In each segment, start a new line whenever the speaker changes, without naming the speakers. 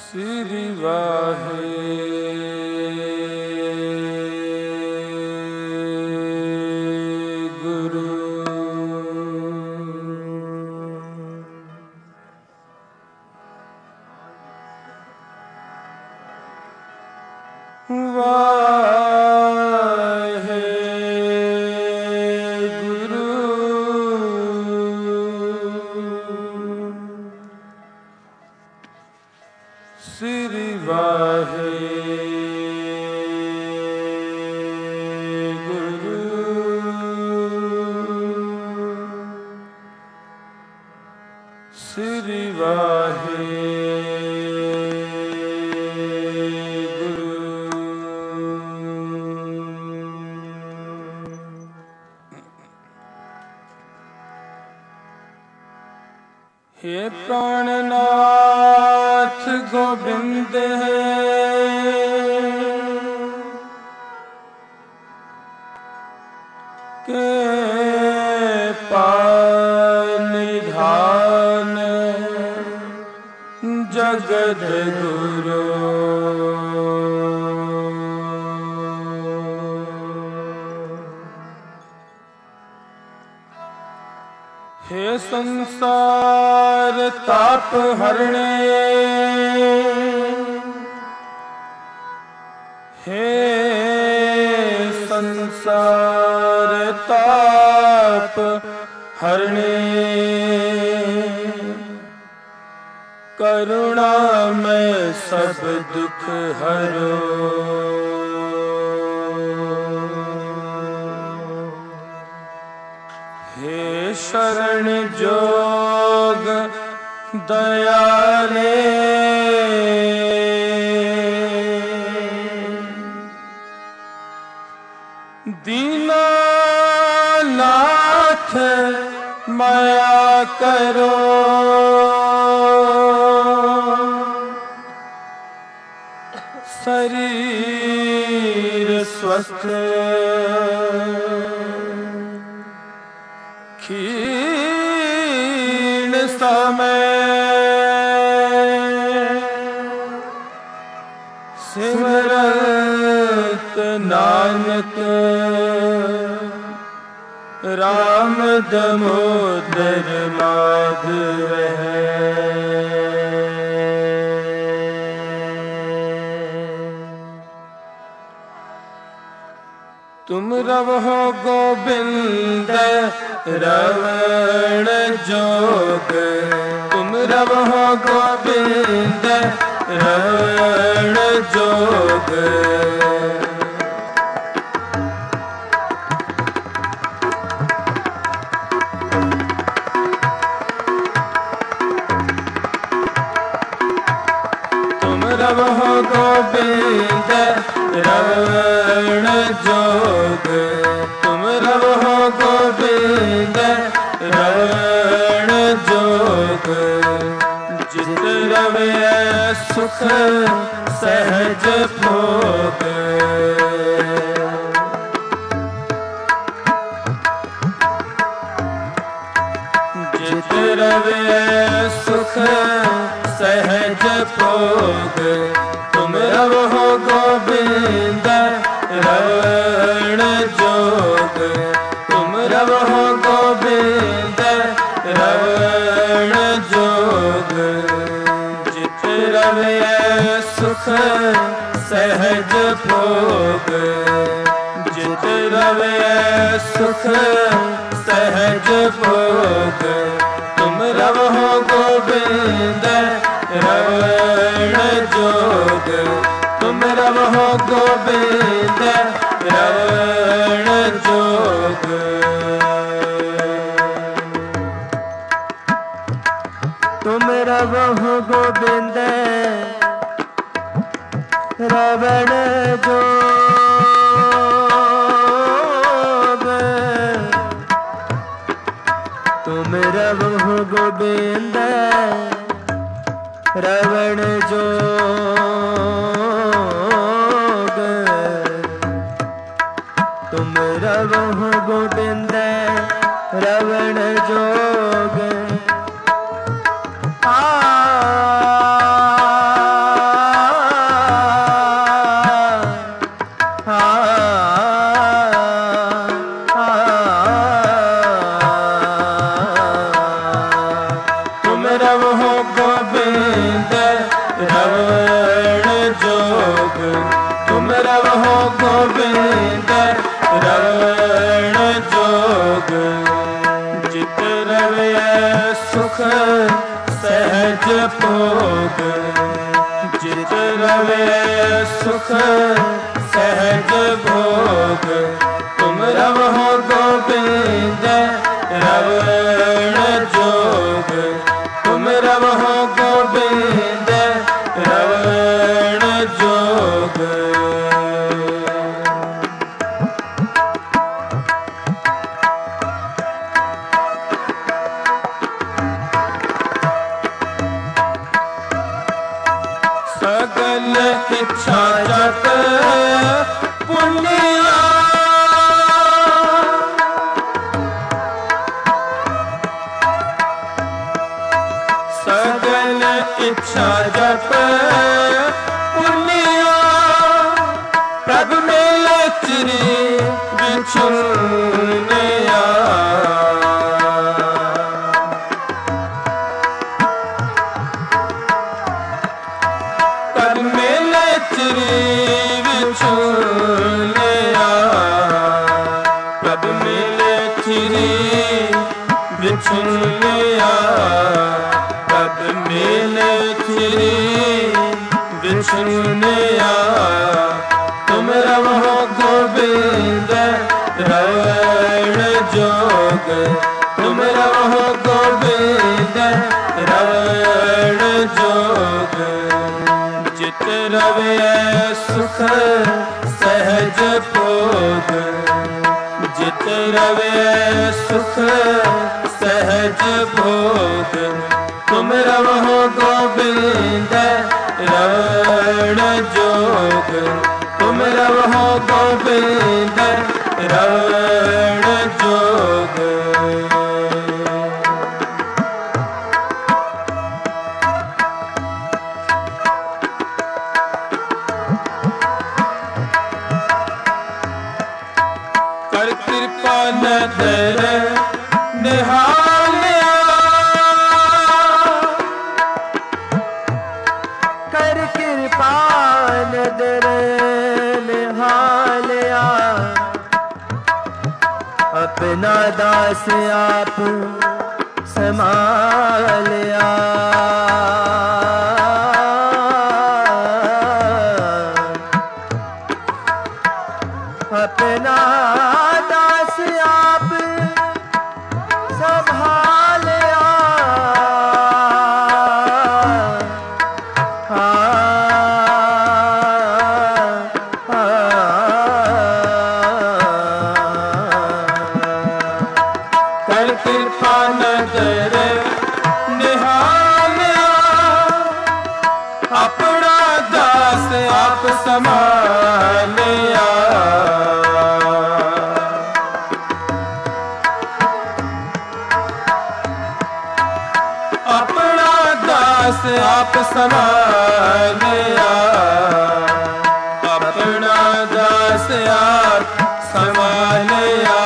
श्री वाहे गुरु। वाहे गुरु श्री वाहे गुरु श्री वाहे गुरु। हे प्राणनाथ गोविंद है के पानिधान जगत गुरु। हे संसार ताप हरणे हे संसार ताप हरणे करुणा में सब दुख हरो। हे शरण जोग दयाले दीनानाथ माया करो। शरीर स्वस्थ क्षीण समय सिमरत नानक राम दामोदर माधव है। तुम रहो गोविंद रवण जोग तुम रहो गोविंद रवण जोग। तुम रहो गोविंद रवण जोग तुम रहो गोविंद रवण जोग। जित रवे सुख सहज भोग जित रवे सुख सहज भोग। तुम रहो गोविंद रवण जोग तुम रहो गोविंद रवण जोग। जित रवे सुख सहज भोग जित रवे सुख सहज भोग। तुम रहो गोविंद रवण जोग तुम रहो गोविंद रवण जोग। तुम रहो गोविंद रवण जोग तुम रहो गोविंद रवण जोग। तुम रहो गोविंद रवण जोग। सुख सहज भोग, जित रवे सुख सहज भोग, तुम रवो गोबिंद रवण जोग, तुम रवो गोबिंद रवण जोग। सगल इच्छा जप पुण्या, सगल इच्छा जप पुण्या, प्रभु मिले चिरे बिछुनिया, चिरे बिछुनिया, प्रभु मिले चिरे बिछुनिया, प्रभु मिले चिरे बिछुनिया, तुम रवो गोबिंद रवण जोग, तुम रवो गोबिंद रवण जोग, जित रवे सुख सहज भोग, जित रवे सुख सहज भोग, तुम रवो गोबिंद रवण जोग, तुम रवो गोबिंद रवण जोग। कर कृपा नदर निहालिया, कर कृपा नदर निहालिया, अपना दास आप संभालिया, अपना दास आप संभालिया, कर कृपा नजर निहालिया, अपना दास आप संभालिया, अपना दास आप संभालिया, अपना दास आप संभालिया,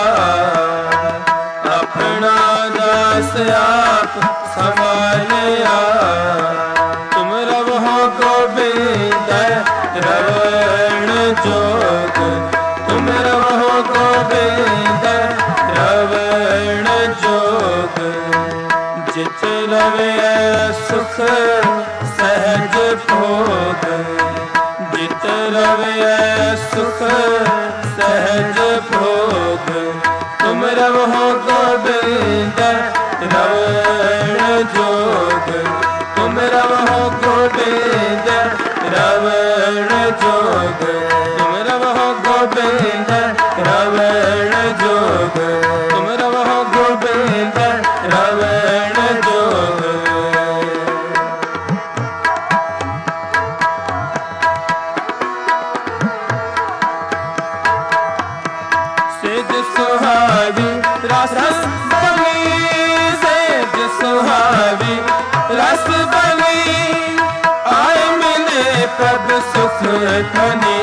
अपना दास आप संभालिया, तुम रवो गोबिंद रवण जोग, तुम रवो गोबिंद रवण जोग, जित रवे सुख सहज भोग, जित रवे सुख सहज भोग, तुम रवो गोबिंद रवण जोग, तुम रवो गोबिंद रवण जोग, तुम रवो गोबिंद रवण जोग, तुम रवो गोबिंद रवण जोग। सेज सुहावी रस बनी, सेज सुहावी रस बनी, आए मिले प्रभु सुख धनी,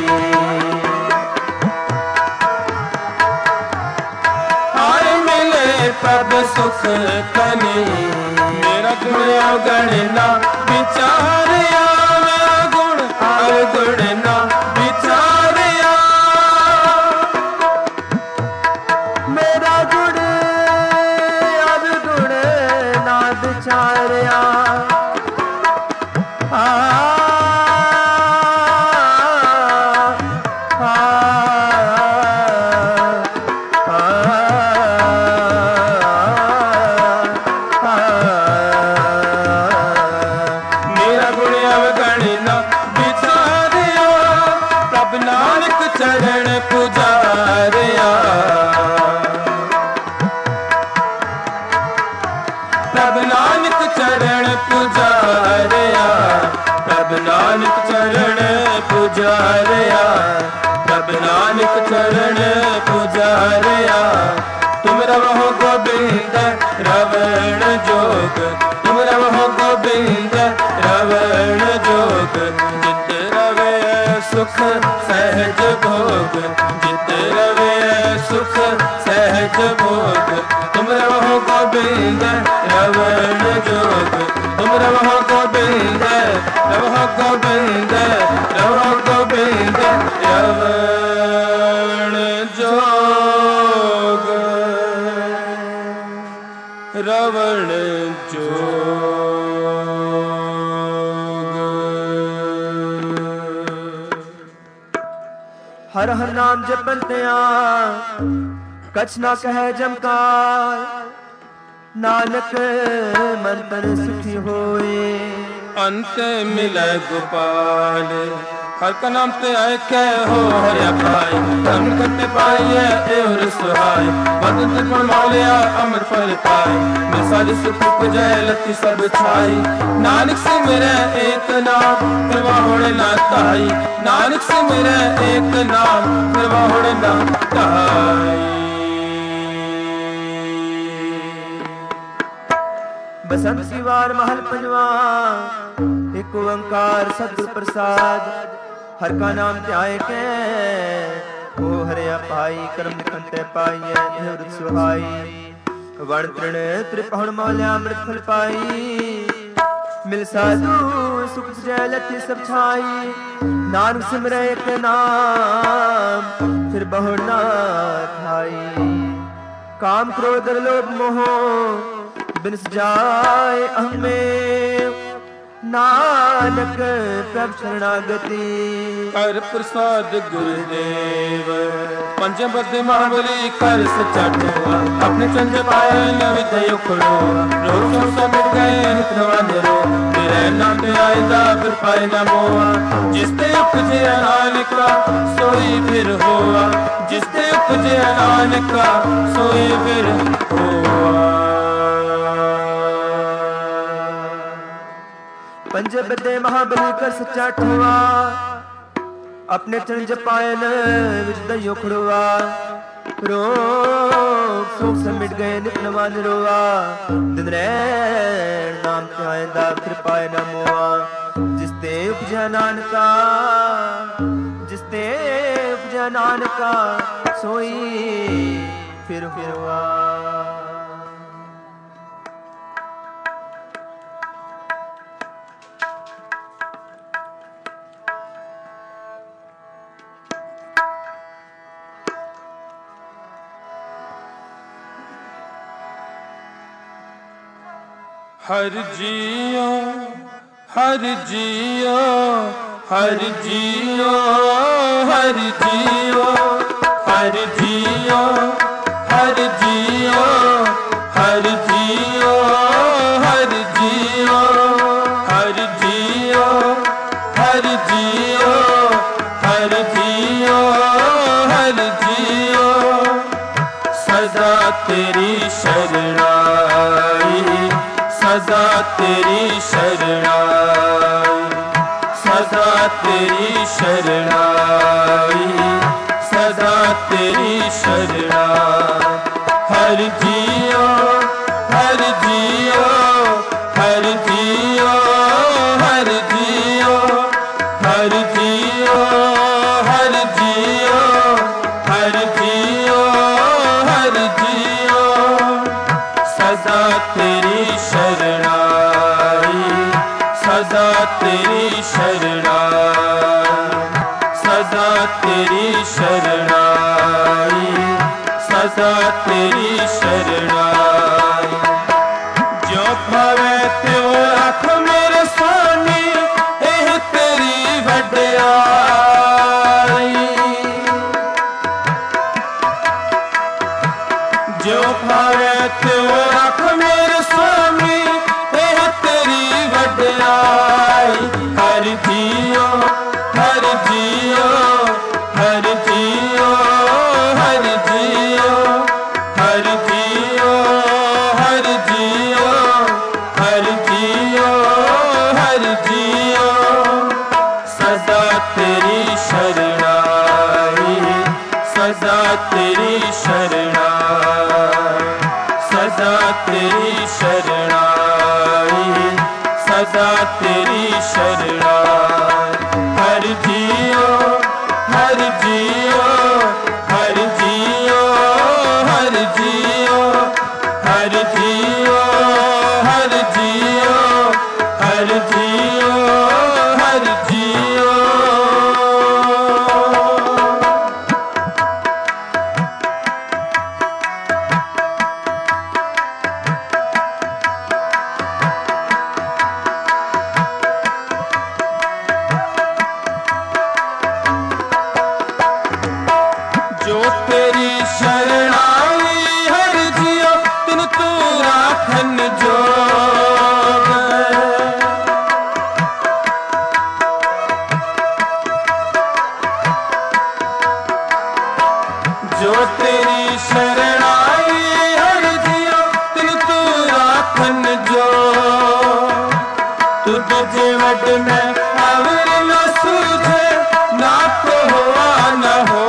आए मिले प्रभु सुख धनी, मेरा गुण अवगुण ना विचारिया, मेरा गुण अवगुण ना विचारिया, मेरा गुण अवगुण प्रभ नानक चरण पुजारिया, प्रभ नानक चरण पुजारिया, प्रभ नानक चरण पुजारिया। तुम रहो गोबिंद रवण जोग, तुम रहो गोबिंद रवण जोग। जित रवे सुख सहज भोग, जित रवे सुख सहज भोग। तुम रहो गोबिंद रवण जोग, तुम रहो गोबिंद, रहो गोबिंद, रहो गोबिंद रवण जोग, रवण जोग।
हर हर नाम जपन्त्या कछ ना कहे जमकार, नानक मन तन सुखी होए
अंत मिले गोपाल। हर का नाम ते आए कै हो हरिया पाई, हम करते पाइए और सुहाय। बदन पर मालिया अमर फल पाए, मैं सारी सुख पुजय लती सब छाई। नानक से मेरे एक नाम करवा होड़े ना ताई, नानक से मेरे एक नाम करवा होड़े ना ताई।
बसंत सिवार महल पंजवा, एक ओंकार सतगुर प्रसाद। हर का नाम ध्याय के ओ हरिया पाई, कर्म निकंते पाइए निवृत सुहाई। वण तृण त्रिपहुण मौल्या अमृत फल पाई, मिल साधु सुख जय लथि सब छाई। नानक सिमरै एक नाम फिर बहु ना खाई। काम क्रोध लोभ मोह बिनस जाए हमें, नानक प्रभ शरणागति।
कर प्रसाद गुरुदेव पंच बद्ध महाबली कर सच्चा ठोआ। अपने चंद पाए न विद्य उखड़ो, रोग शोक सब मिट गए नित्रवा निरो। तेरे नाम पे आएगा फिर पाए न मोआ, जिसते उपजे नानका सोई फिर होआ, जिसते उपजे नानका सोई फिर होआ।
पंज बदे महाबली कर सच्चा ठोआ, अपने चरण जपायन विद्य उखड़वा। रोग शोक सब मिट गए नित नवा निरोआ, दिन रैन नाम ध्यायंदा फिर पाए न मोआ। जिसते उपजा नानका, जिसते उपजा नानका सोई फिर हुआ।
हर जियो हर जियो हर जियो हर जियो हर जियो हर जियो हर जियो हर जियो हर जियो हर जियो हर जियो हर जियो। सदा तेरी शरणाई, सदा तेरी शरणाई, सदा तेरी शरणाई, सदा तेरी शरणाई। हर जियो हर जियो हर जियो हर जियो हर जियो हर जियो हर जियो हर जियो। सदा तेरी शरणाई, सदा तेरी शरणाई, सदा तेरी शरणाई, सदा तेरी शरणाई। जो भावे त्यो रख मेरे स्वामी, एह तेरी वड्याई। जो भावे त्यो रख मेरे स्वामी, एह तेरी वड्याई। हर जियो हर जियो हर जियो हर जियो हर जियो हर जियो शरणाई, सदा तेरी शरणाई। हर जियो हर जियो हर जियो हर जियो हर जियो हर जियो हर जियो हर जियो। जो तेरी शरणाई हर जियो तिन तू राखन जोग। जो तेरी शरणाई हर जियो तिन तू राखन जोग। तुझे वड में अवर न सूझे, ना तो हुआ न हो।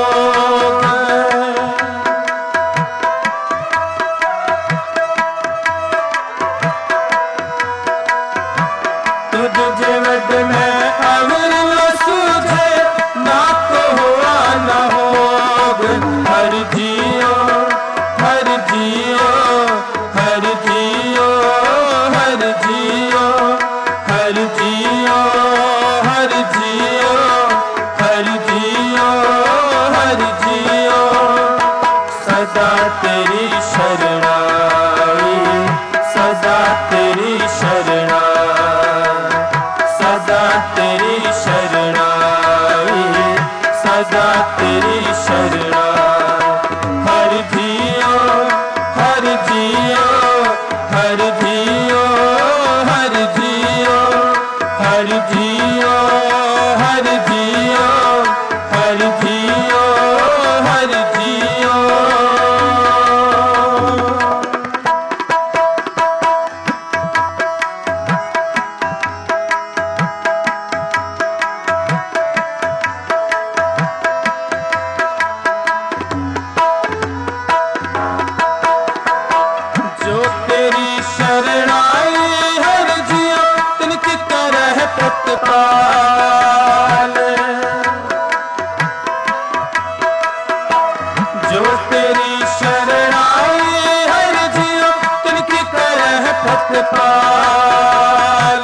तुझे वड में अवर न सूझे, ना तो हुआ न होग। हर जियो हर जियो हर जियो हर जियो हर जियो हर जियो हर जियो हर जियो। सदा तेरी शरणाई, सदा तेरी शरणाई, सदा तेरी शरणाई, सदा तेरी शरणाई। हर जियो हर जियो हर जियो हर जियो हर जियो हर जियो हर जियो हर जियो। जो तेरी शरणाई हर जियो तिनकी तरह प्रतिपाल। जो तेरी शरणाई हर जियो तिनकी तरह प्रतिपाल।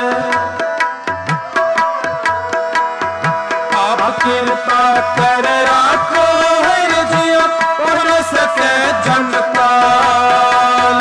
आप कृपा कर राखो हर जियो उड़ सके जमकाल।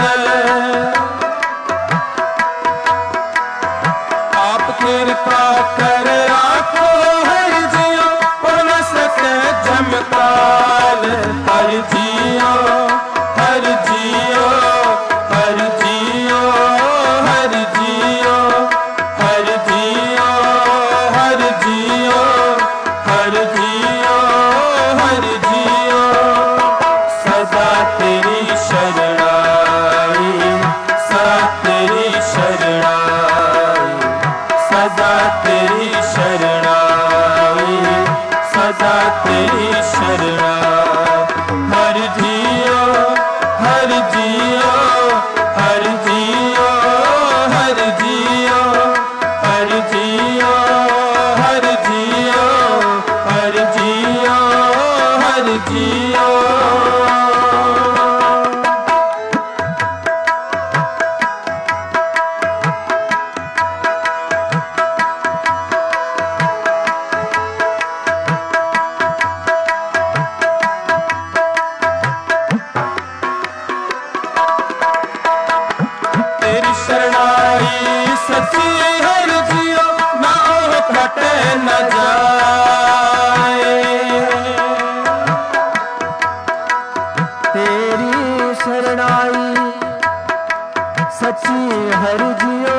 आप कृपा कर राखो हर जियो उड़ सके जमकाल। हर जियो हर जियो हर जियो हर जियो हर जियो हर जियो हर जियो हर जियो। सदा तेरी शरणाई, सदा तेरी शरणाई, सदा तेरी शरणाई, सदा तेरी शरणाई। हर जियो हर जियो हर जियो हर जियो हर जियो हर जियो हर जियो हर जियो। तेरी शरणाई सच्ची हर जियो, ना घटे न जाए।
तेरी शरणाई सच्ची हर जियो,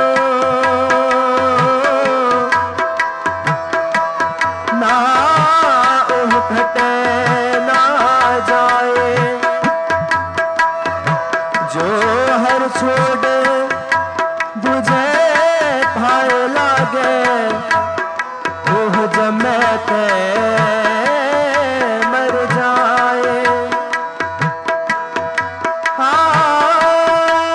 ना ओह घटे ना जाए। जो हर छोड़े बुझे भाए लागे, ओह जमे ते मर जाए। हाँ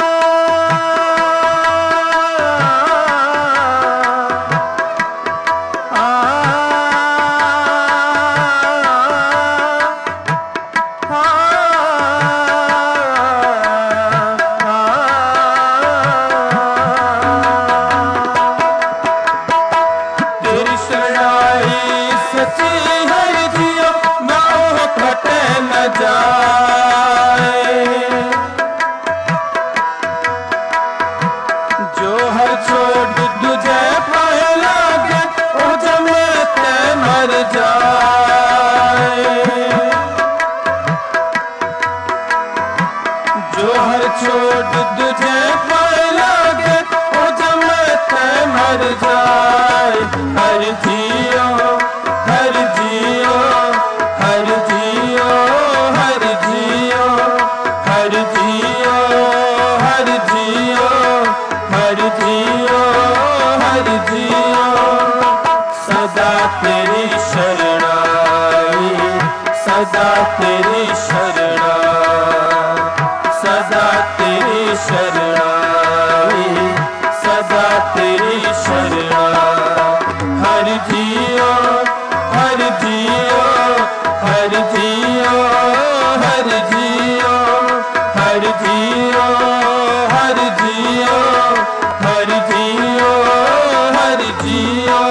हर जाए। हर जियो हर जियो हर जियो हर जियो हर जियो हर जियो हर जियो हर जियो। सदा तेरी शरणाई सदा तेरी शरणाई सदा तेरी शरणाई सदा तेरी शरणाई। हर जियो हर जियो हर जियो हर जियो हर जियो हर जियो हर जियो हर जियो।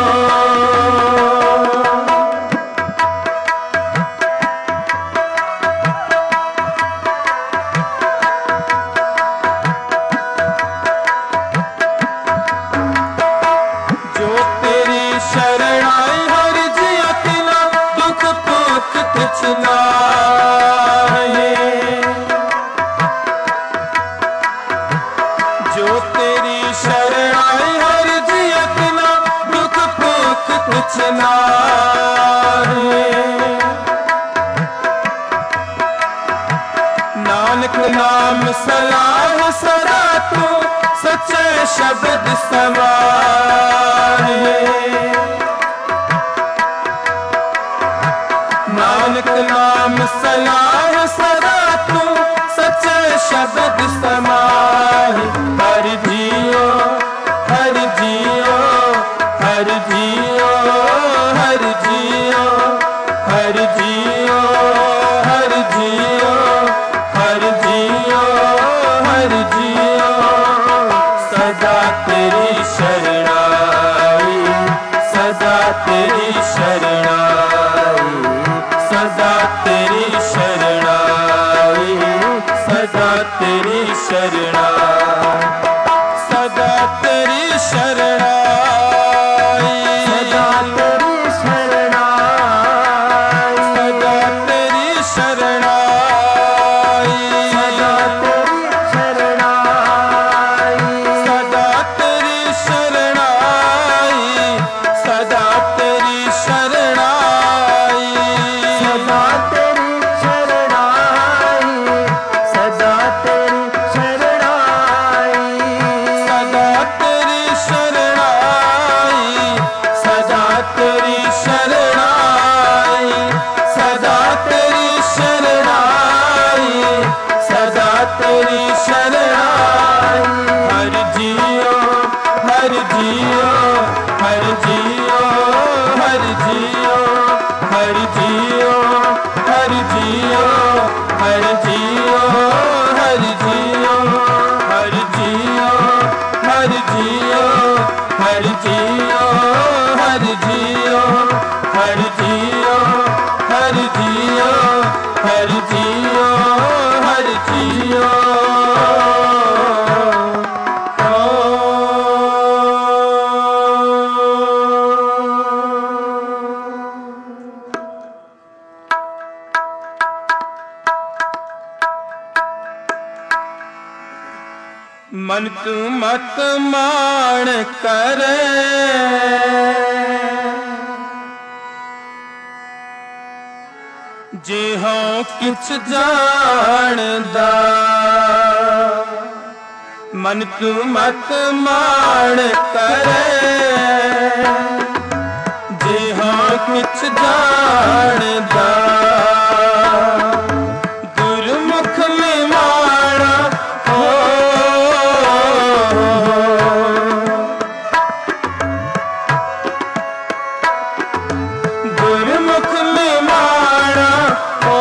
जो तेरी शरणाई हर जिया तिना दुख दुख तिछलाए। जो तेरी शरणाई हर जिया तिना दुख दुख तिछलाए। नानक नाम सलाह सदा तू सच्चे शब्द समाए। नानक नाम सलाह सदा तू सच्चे शब्द समाए। हर जियो हर जियो हर जियो हर जियो हर जियो हर जियो हर जियो हर जियो। सदा तेरी शरणाई सदा तेरी शरणाई सदा तेरी शरणाई सदा तेरी शरणाई सदा तेरी शरणाई
सदा तेरी शरणाई
सदा तेरी शरणाई
सदा तेरी शरणाई
सदा तेरी शरणाई सदा तेरी शरणाई
सदा तेरी शरणाई सदा तेरी शरणाई
सदा तेरी शरणाई सदा तेरी शरणाई सदा तेरी शरणाई सदा तेरी शरणाई। हर जियो हर जियो हर जियो हर जियो हर जियो हर जियो हर जियो हर जियो हर जियो हर जियो हर जियो हर जियो हर जियो हर जियो हर जियो हर जियो। मन तू मत मान करे जे हाँ किछ जानदा। मन तू मत मान करे जे हाँ किछ जानदा। गुरमुख में माड़ा हो गुरमुख में माड़ा हो।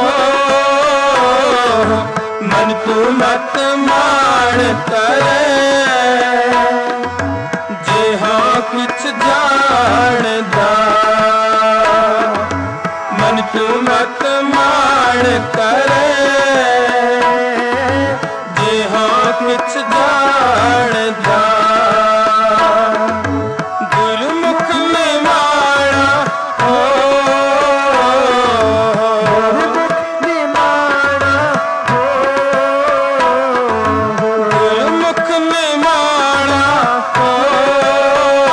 मन तू मत मान करे जे हाँ किछ जानदा। मन तू मत मान करे जे हाँ किछ जानदा। गुरमुख में माड़ा हो
गुरमुख में माड़ा हो
गुरमुख में माड़ा हो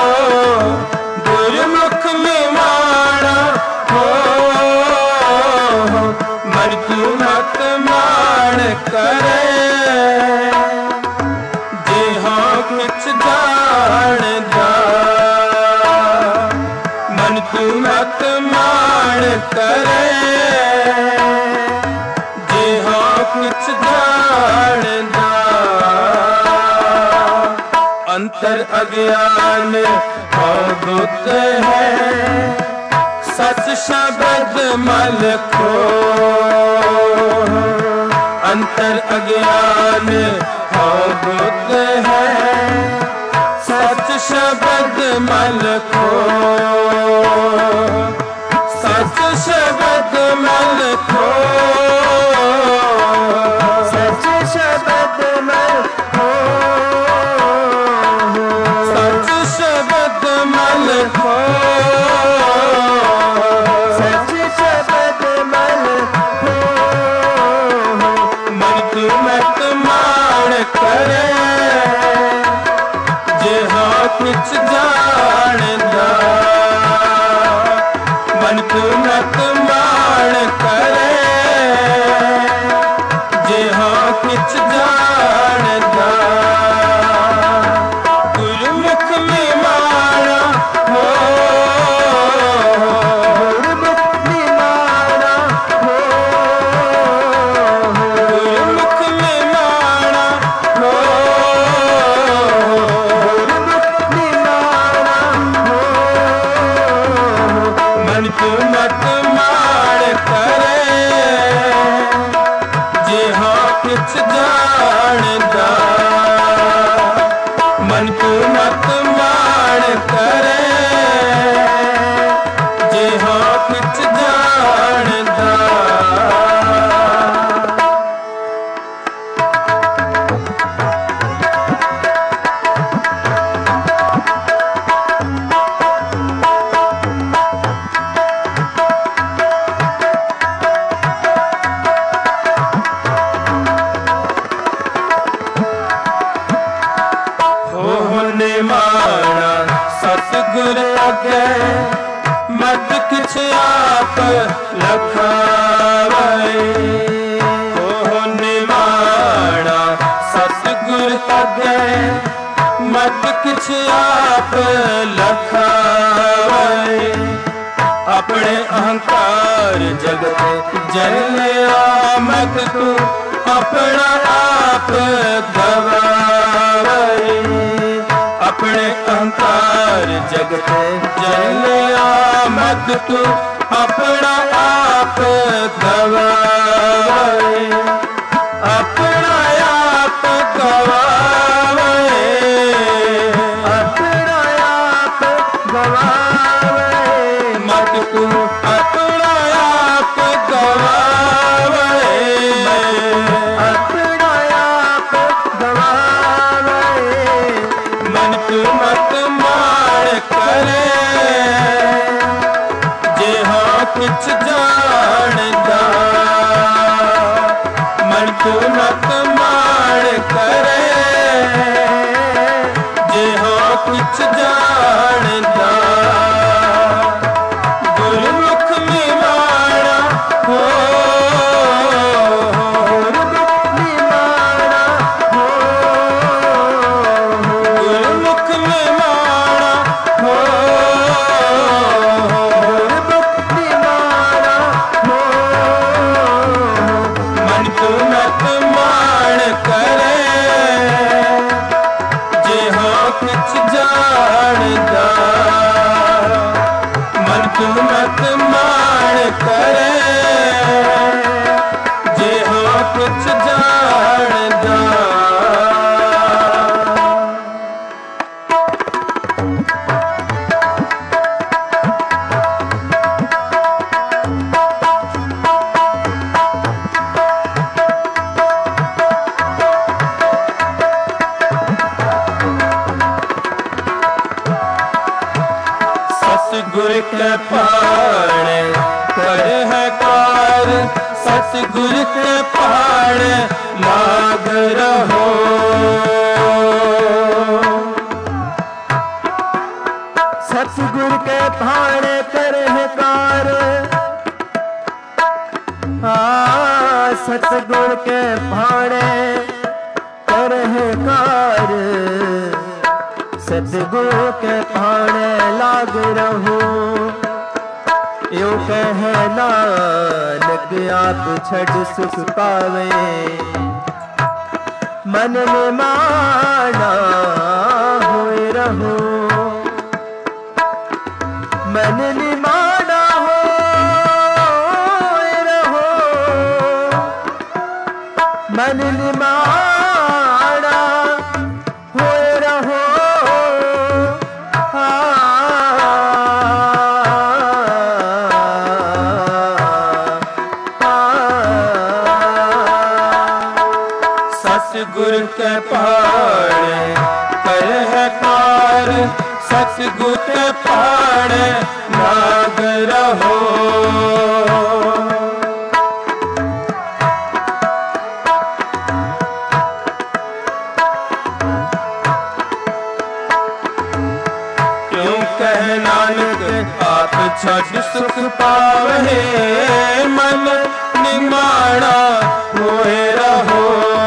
जाणदा मन तू मत मान करे जे हाँ कुछ जाणदा अंतर अज्ञान अद्भुत है सच शब्द मल खो अंतर अज्ञान अद्भुत है सच शब्द मल खो सच शब्द मल खो
सच शब्द मल खो
सच शब्द मल खो
सच शब्द मल खो
मन तू मत मान करे जे हाँ कुछ जाणदा मन तू मत मान करे जे हाँ कुछ जाणदा गुरमुख में माना हो
गुरमुख में माना हो
गुरमुख में माना हो
गुरमुख में माना हो
मन तू मत मान करे जे हाँ कुछ जाणदा मन तू मत मान करे जे हाँ कुछ जाणदा निमाना सतगुर अगे मत किछ आप लखावे हो निमाना सतगुर अगे मत किछ आप लखावे अपने अहंकार जगत जलिया मत तू अपना आप गवावे अपने अहंकार जगत जलिया मत तू अपना आप गवावे अपना आप गवावे
अपना आप गवावे
मत तू अपना आप गवावे
अपना आप गवावे
मन तू मत मान करे जे हाँ कुछ जाणदा मन तू मत मान करे जे हाँ कुछ जाणदा गुरमुख में माना हो
गुरमुख में माना हो
गुरमुख में माना हो
गुरमुख में माना हो
मन तू मत मान करे जे हाँ कुछ जाणदा मन तू मत मान करे जे हाँ कुछ जाणदा सतगुर के पाणे कर है कार सतगुर के पाणे लाग रहो
सतगुर के भाणे कर कार सतगुर के भाणे कर कार सतगुरु के पाणे लाग रहो। यो कह नानक आप छड़ सुख पावे, मन निमाना होए रहो। मन निमाना होए रहो, मन निमाना होए रहो।
सतगुरु के पाणे कर है कार, सतगुरु के पाणे लाग रहो। क्यों कह नानक आप छड़ सुख पावे, मन निमाणा होए रहो।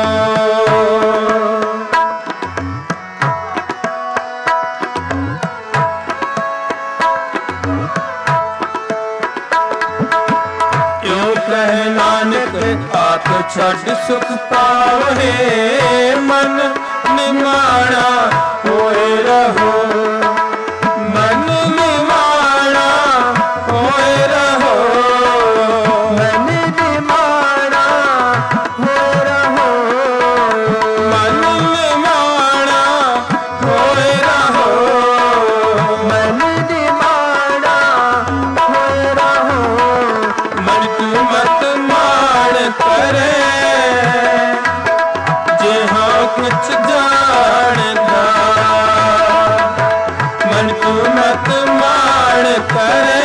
नानक आप छड़ सुख पावे, मन निमाणा होए रहो। मन निमाणा होए रहो,
मन निमाणा होए रहो।
मन निमाणा होए रहो,
मन निमाणा होए रहो।
मन तू मत माण करे, जे हाँ कुछ जानदा। मन तू मत माण करे,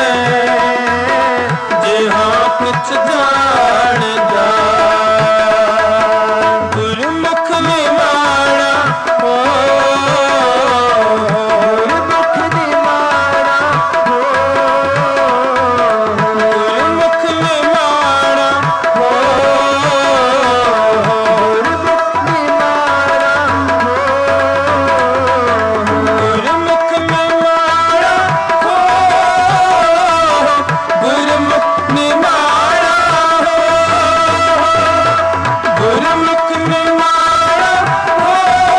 जे हाँ कुछ जानदा। गुरमुख निमाणा हो,
गुरमुख निमाणा हो।
गुरमुख निमाणा हो,
गुरमुख निमाणा हो।
गुरमुख निमाणा हो, गुरमुख निमाणा हो। गुरमुख निमाणा हो,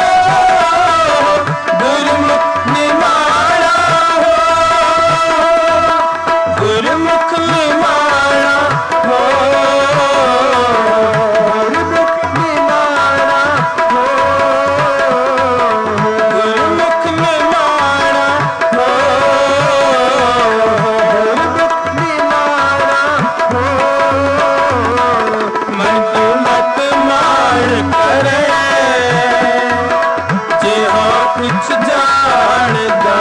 गुरमुख निमाणा हो। गुरमुख निमाणा हो,
गुरमुख निमाणा हो।
गुरमुख निमाणा हो।
गुरमुख निमाणा हो।
मन तू मत मार करे, जे हाँ कुछ जानदा।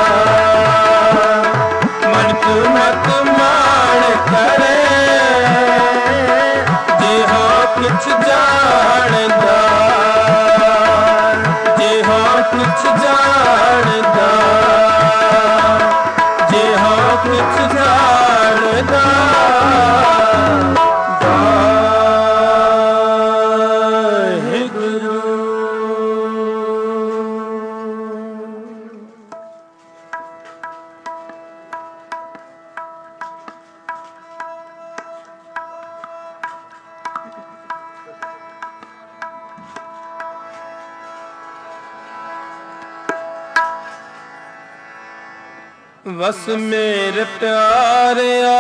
मन तू मत मार करे, जे हाँ कुछ जानदा। जे हाँ कुछ जानदा, जे हाँ कुछ जानदा। वाहिगुरु। बस मेरे प्यारिया,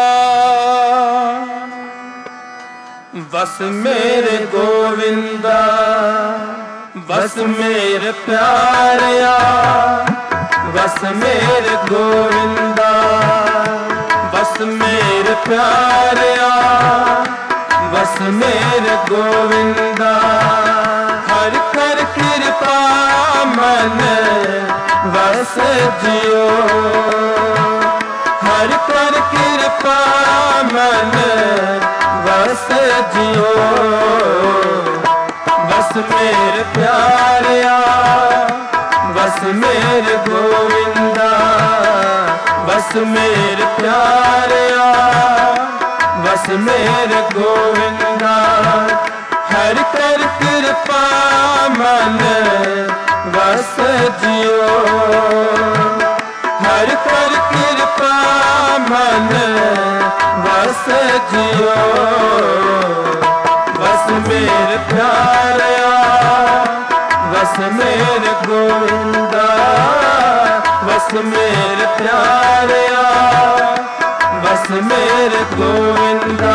बस मेरे गोविंदा। बस मेरे प्यारिया, बस मेरे गोविंदा। बस मेरे प्यारिया, बस मेरे गोविंदा। हर कर कृपा मन बस जियो, हर कर कृपा मन बस जियो। बस मेरे प्यारिया, बस मेरे गोविंदा। बस मेरे प्यारिया, बस मेरे गोविंदा। हर कर कृपा मन बस जियो। मेरे गोविंदा बस मेरे प्यारिया बस मेरे गोविंदा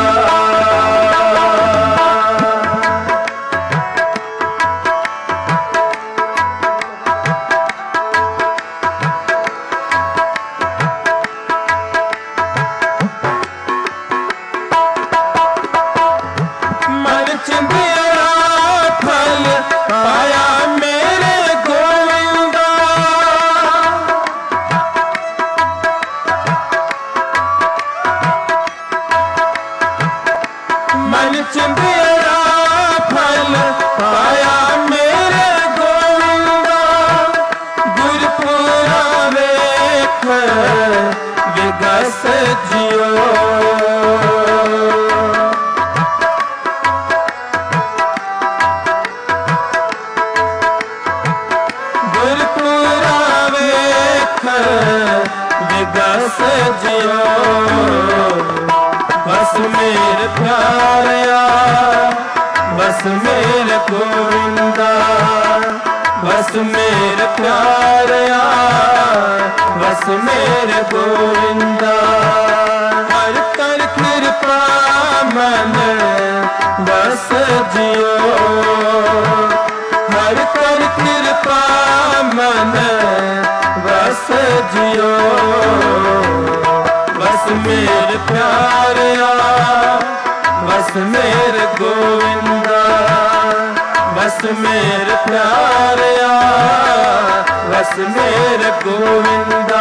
बस मेरे प्यारिया बस मेरे गोविंदा बस मेरे प्यारिया बस मेरे गोविंदा हर कर कृपा मन बस जियो हर कर कृपा मन बस जियो बस मेरे प्यारिया बस मेरे गोविंदा बस मेरे प्यारिया बस मेरे गोविंदा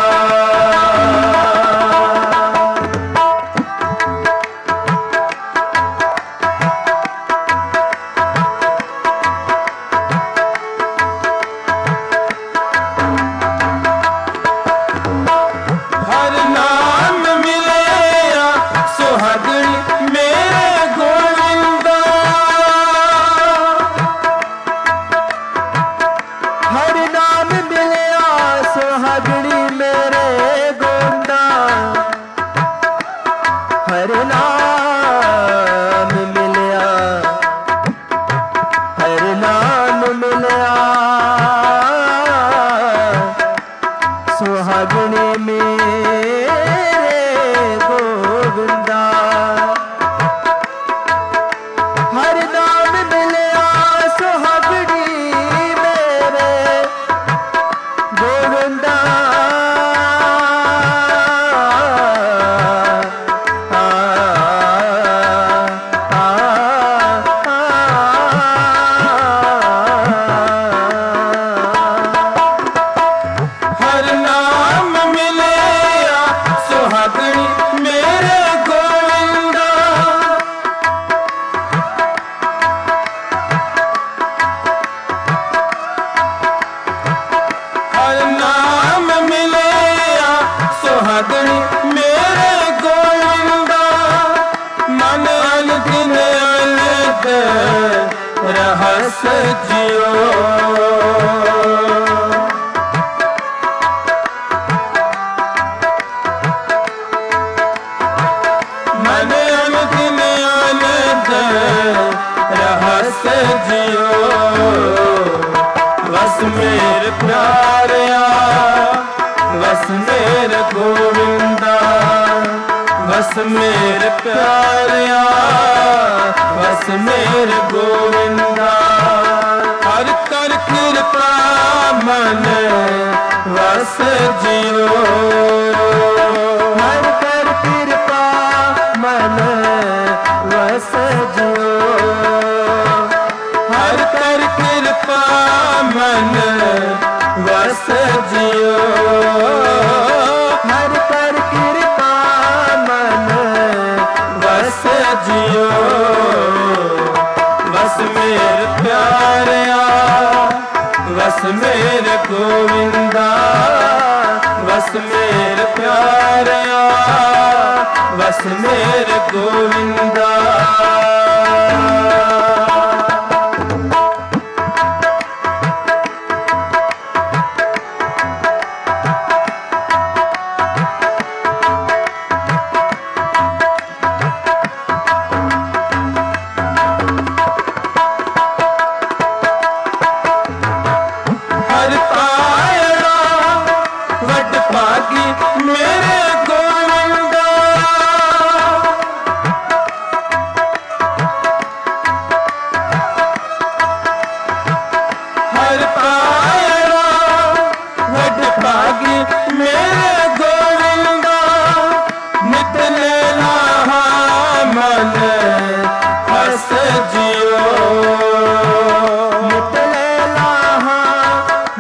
मेरे प्यारिया बस मेरे गोविंदा बस मेरे प्यारिया बस मेरे गोविंदा हर कर कृपा मन बस जियो हर कर कृपा मन बस जियो हर कर कृपा मन बस जियो हर कर कृपा मन बस जियो बस मेरे प्यारिया बस मेरे गोविंदा बस मेरे प्यारिया बस मेरे गोविंदा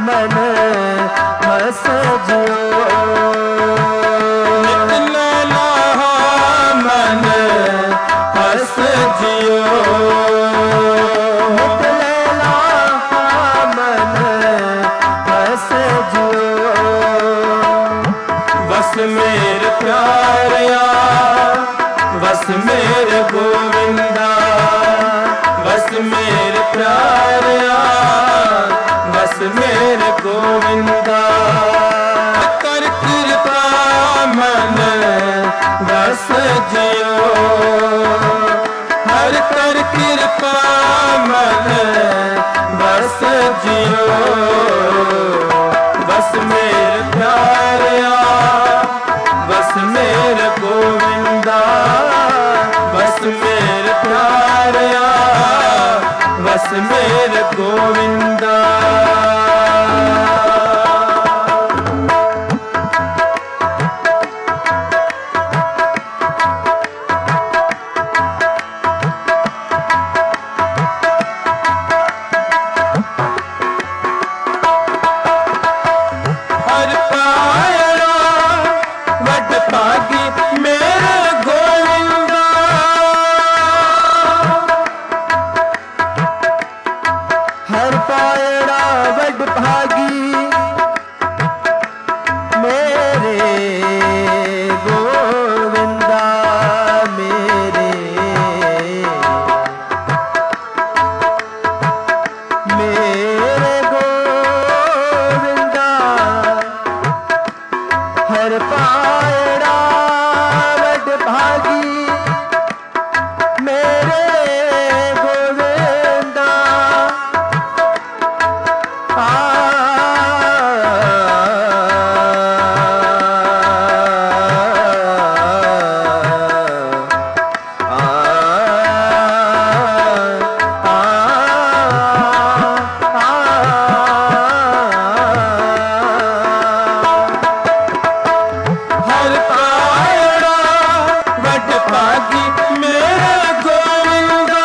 मन हस जियो
नित लैला मन हस जियो
नित लैला मन हस जियो
बस मेरे प्यारिया बस मेरे गोविंदा बस मेरे प्यारिया बस मेरे गोविंदा कर कृपा मन बस जियो हर कर कृपा मन बस जियो बस मेरे प्यारिया बस मेरे गोविंदा बस मेरे प्यारिया बस मेरे गोविंदा हर पायरा वड भागी मेरे गोविंदा
हर पायड़ा वड भागी मेरे गोविंदा मेरे गोविंदा हर पायड़ा वड भागी मेरे गोविंदा
हर पायरा वड भागी मेरे गोविंदा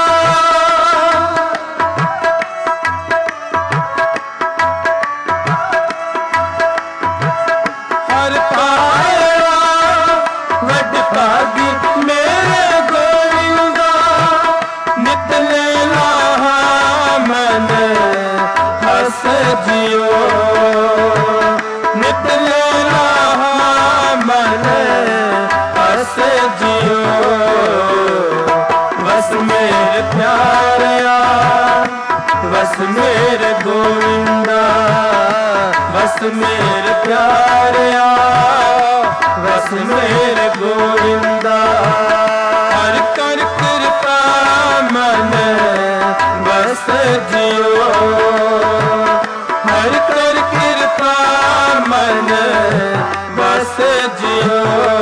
हर पायरा वड भागी मेरे गोविंदा नित लैला मन हस जियो नित लैला मन हस जियो बस मेरे प्यारिया बस मेरे गोविंदा बस मेरे प्यारिया बस मेरे गोविंदा हर कर कृपा मन बस जियो हर कर कृपा मन बस जियो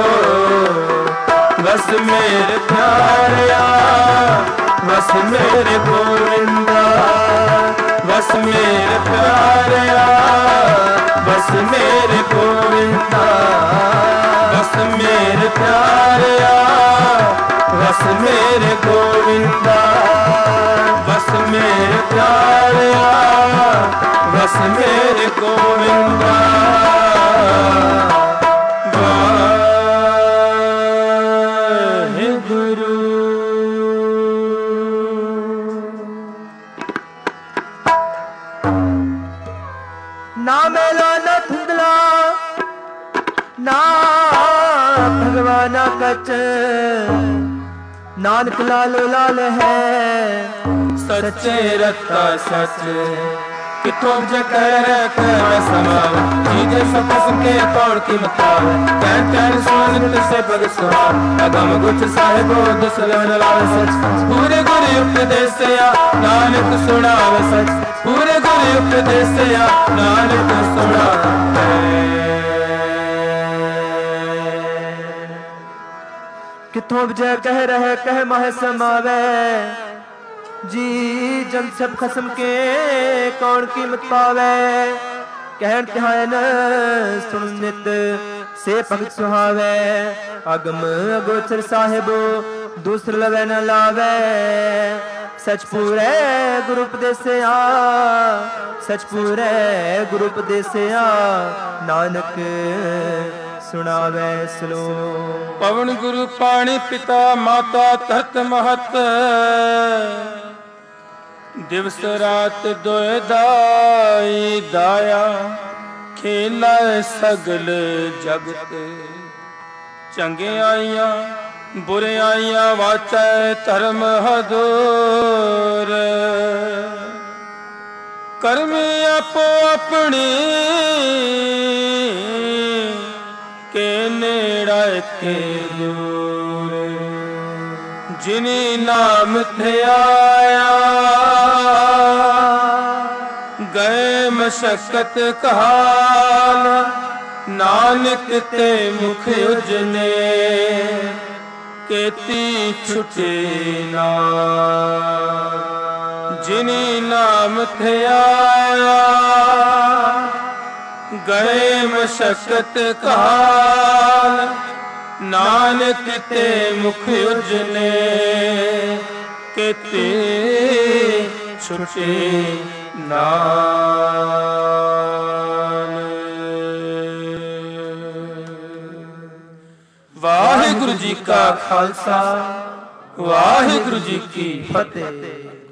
बस मेरे प्यारिया बस मेरे गोविंदा बस मेरे प्यारिया बस मेरे गोविंदा बस मेरे प्यारिया बस मेरे गोविंदा बस मेरे प्यारिया बस मेरे गोविंदा
ना मेला न धुंधला ना भगवाना कच नानक लालो लाल है
सच्चे रत्ता सच कितों जकर कर समाव चीजें सब के तौड़ की मताव कैन कैन सुन से भग सुहाव अगम गुच साहिबो दुसलन लाल सच पूरे गुरु उपदेश से या नानक सुनाव सच पूरे गुरु उपदेश से या नानक सुनाव
कितों जय कह रहे कह मह समावे जी जन सब खसम के कौन कीमत पावे कहन ध्यान सुन नित से भगत सुहावे अगम अगोचर साहिबो दूसर लवे न लावे सच पूरे गुरु उपदेसिया, सच पूरे गुरु उपदेसिया, नानक सुनावे सलोक।
पवन गुरु पाणी पिता माता धरत महत, दिवस रात दोए दाई दाया, खेला सगल जगत। चंगे आइया बुरे आइया वाचै धर्म हदूर, कर्मी आपो अपनी के नेड़ा के दूर। जिनी नाम थे आया गए मशक्कत काल, नानक ते मुख उजने केती छुटे ना। जिनी नाम थे आया गए मशक्कत काल, नानक ते मुख उजने केते छुटे नाल। वाहिगुरु जी का खालसा, वाहिगुरु जी की फतेह।